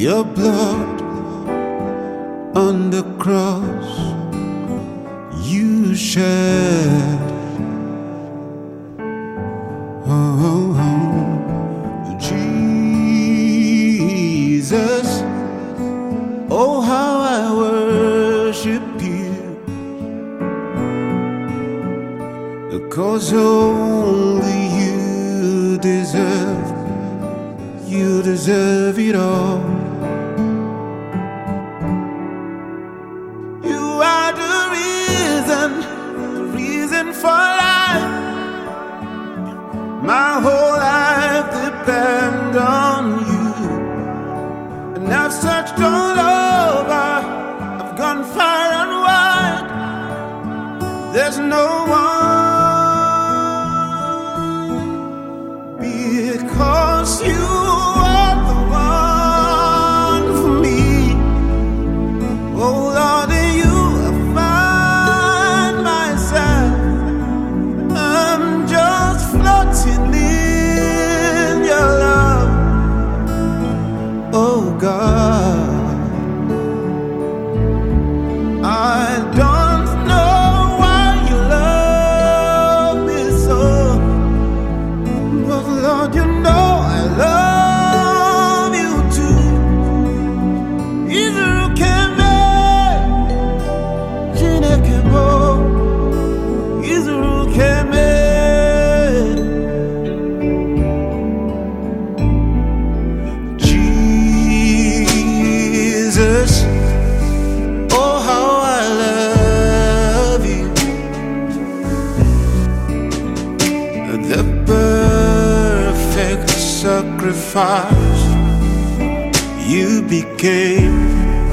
Your blood on the cross you shed. Oh, Jesus, oh how I worship you, because only you deserve it all. You are the reason for life. My whole life depends on you, and I've searched all over, I've gone far and wide. There's no one, because you are the one for me. Oh Lord, in you I find myself. I'm just floating in your love. Oh God, I don't know why you love me so, but Lord, you know I love you too. Izuru keme, Chinekebo, Izuru keme. Jesus, oh how I love you. The perfect sacrifice you became.